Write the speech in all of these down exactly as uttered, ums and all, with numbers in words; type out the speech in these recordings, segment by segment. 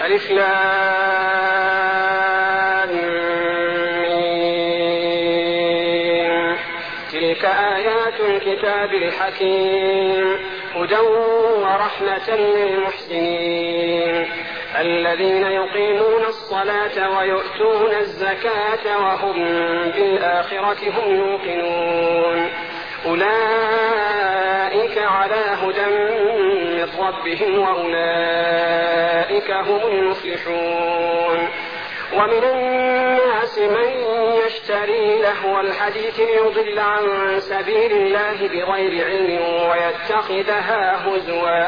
ألف لام ميم. تلك آيات الكتاب الحكيم هدى ورحمة للمحسنين الذين يقيمون الصلاة ويؤتون الزكاة وهم بالآخرة هم يوقنون أولئك على هدى من ربهم وأولئك هم المفلحون. ومن الناس من يشتري لهو الحديث ليضل عن سبيل الله بغير علم ويتخذها هزوا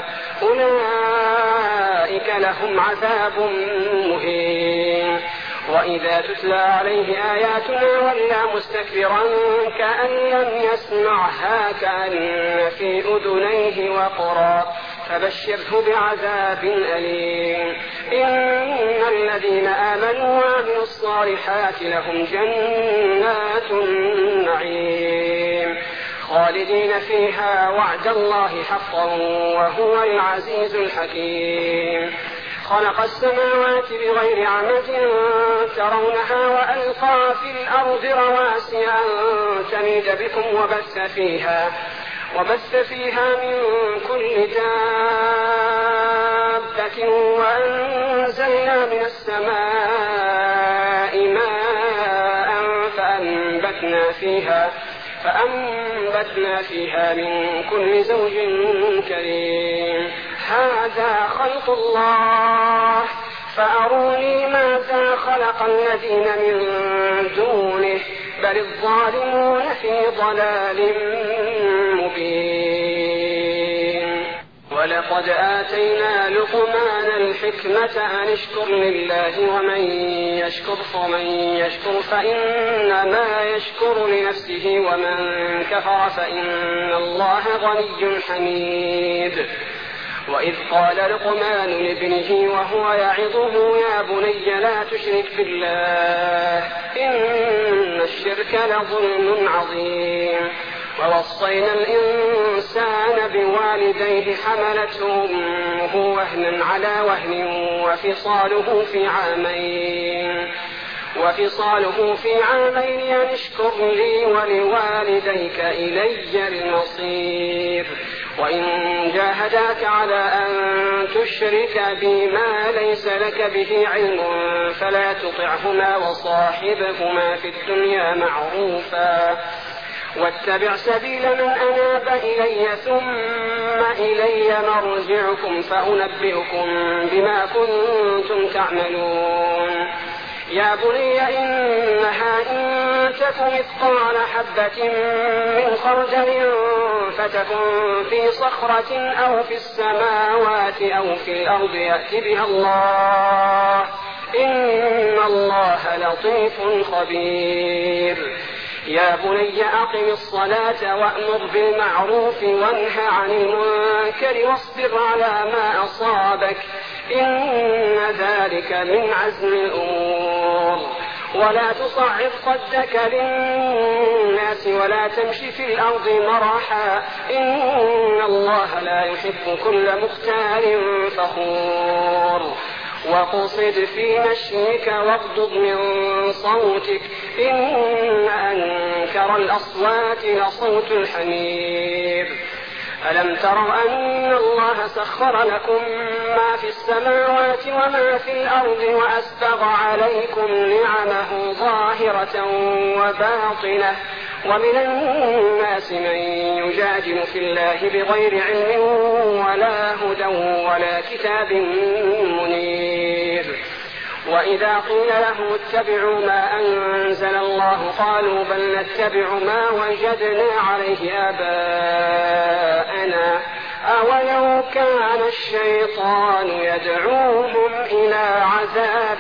أولئك لهم عذاب مهين. وإذا تتلى عليه آياتنا ولى مستكبرا كأن لم يسمعها كأن في أذنيه وقرا فبشره بعذاب أليم. إن الذين آمنوا وعملوا الصالحات لهم جنات النعيم خالدين فيها وعد الله حقا وهو العزيز الحكيم. خلق السماوات بغير عمد ترونها وألقى في الأرض رواسي أن تميد بكم وبث فيها وبث فيها من كل دابة وأنزلنا من السماء ماء فأنبتنا فيها فأنبتنا فيها من كل زوج كريم. هذا خلق الله فأروني ماذا خلق الذين من دونه بل الظالمون في ضلال مبين. ولقد آتينا لقمان الحكمة أن اشكر لله ومن يشكر فمن يشكر فإنما يشكر لنفسه ومن كفر فإن الله غني حميد. وإذ قال لقمان لابنه وهو يعظه يا بني لا تشرك بالله إن الشرك لظلم عظيم. ووصينا الإنسان بوالديه حملته أمه وهنا على وهن وفصاله في عامين وفصاله في عامين أن اشكر لي ولوالديك إلي المصير. وإن جاهداك على أن تشرك بي ما ليس لك به علم فلا تطعهما وصاحبهما في الدنيا معروفا واتبع سبيل من أناب إلي ثم إلي مرجعكم فأنبئكم بما كنتم تعملون. يا بني إنها إن تك مثقال حبة من خردل فتكن في صخرة أو في السماوات أو في الأرض يأت بها الله إن الله لطيف خبير. يا بني أقم الصلاة وأمر بالمعروف وانه عن المنكر واصبر على ما أصابك إن ذلك من عزم الأمور. ولا تصعد خدك للناس ولا تمشي في الأرض مرحا إن الله لا يحب كل مختال فخور. وقصد في مشيك واغضض من صوتك إن أنكر الأصوات لصوت الحمير. ألم تروا أن الله سخر لكم ما في السماوات وما في الأرض وأسبغ عليكم نعمه ظاهرة وباطنة ومن الناس من يجادل في الله بغير علم ولا هدى ولا كتاب منير. وإذا قيل له اتبعوا ما أنزل الله قالوا بل نتبع ما وجدنا عليه آباءنا أولو كان الشيطان يدعوهم إلى عذاب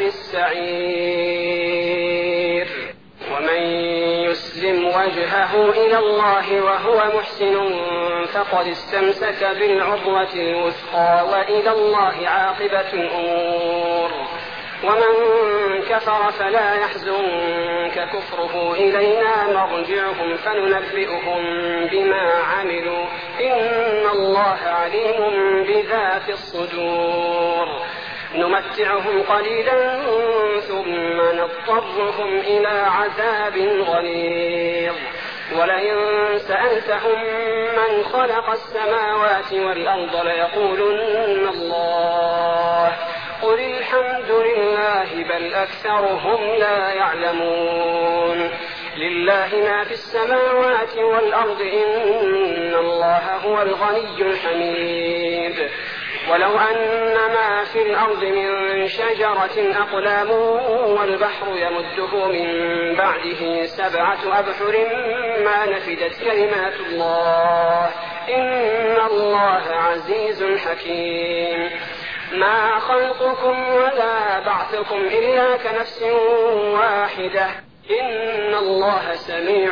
السعير. ومن يسلم وجهه إلى الله وهو محسن فقد استمسك بالعروة الوثقى وإلى الله عاقبة الأمور. ومن كفر فلا يحزنك كفره إلينا مرجعهم فننبئهم بما عملوا إن الله عليم بذات الصدور. نمتعهم قليلا ثم نضطرهم إلى عذاب غليظ ولئن سألتهم من خلق السماوات والأرض ليقولن الله قل الحمد لله بل أكثرهم لا يعلمون لله ما في السماوات والأرض إن الله هو الغني الحميد ولو أن ما في الأرض من شجرة أقلام والبحر يمده من بعده سبعة أبحر ما نفدت كلمات الله إن الله عزيز حكيم ما خلقكم ولا بعثكم إلا كنفس واحدة إن الله سميع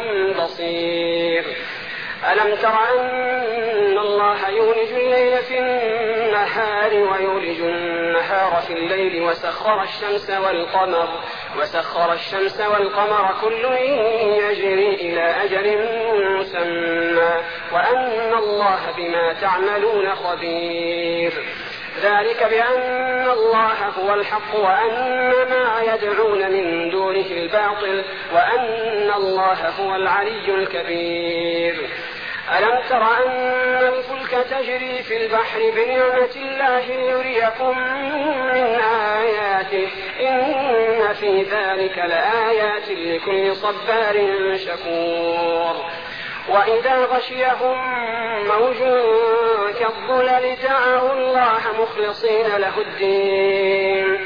بصير ألم تر أن الله يولج الليل في النهار ويولج النهار في الليل وسخر الشمس والقمر وسخر الشمس والقمر كل يجري إلى أجل مسمى وأن الله بما تعملون خبير ذلك بأن الله هو الحق وأن ما يدعون من دونه الباطل وأن الله هو العلي الكبير ألم تر أن الفلك تجري في البحر بنعمة الله ليريكم من آياته إن في ذلك لآيات لكل صبار شكور وإذا غشيهم موج كالظلل دعوا الله مخلصين له الدين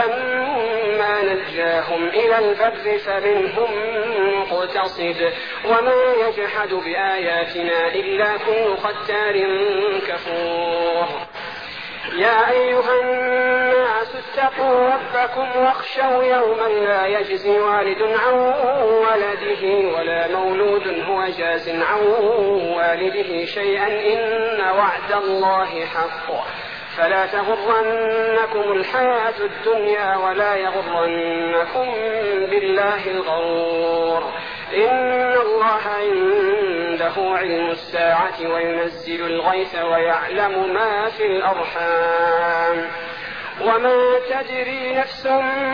فلما نجاهم إلى البر فمنهم مقتصد وما يجحد بآياتنا إلا كل ختار كفور يا أيها الناس اتقوا ربكم واخشوا يوما لا يجزي والد عن ولده ولا مولود هو جاز عن والده شيئا إن وعد الله حق فلا تغرنكم الحياة الدنيا ولا يغرنكم بالله الغرور إن الله عنده علم الساعة وينزل الغيث ويعلم ما في الأرحام وما تدري نفس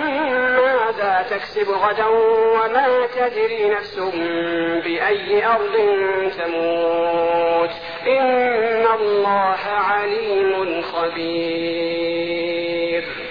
ماذا تكسب غدا وما تدري نفس بأي أرض تموت إن الله عليم خبير.